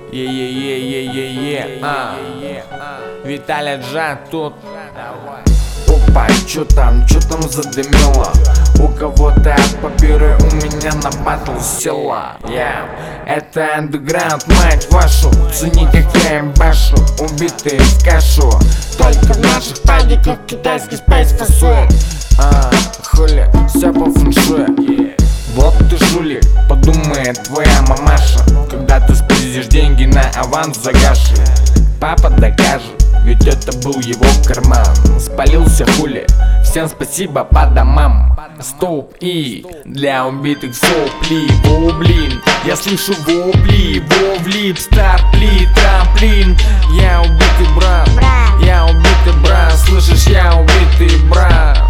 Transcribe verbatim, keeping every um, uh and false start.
Е-е-е-е-е-е, а Виталя Джа тут. Опа, чё там, чё там задымило? У кого-то папиры, у меня на батл села. yeah. Это андеграунд, мать вашу. Цени, как я им башу. Убитые в кашу. Только в наших падиках китайский спейс фасует. А, хули, всё по фэншую. Вот ты жулик, подумает твоя мамаша, когда ты спиздишь деньги на аванс загаши. Папа докажет, ведь это был его карман. Спалился хули, всем спасибо по домам. Стоп и для убитых сопли. Во блин, я слышу вопли. Во влип, старт-пли, трамплин. Я убитый брат, я убитый брат. Слышишь, я убитый брат.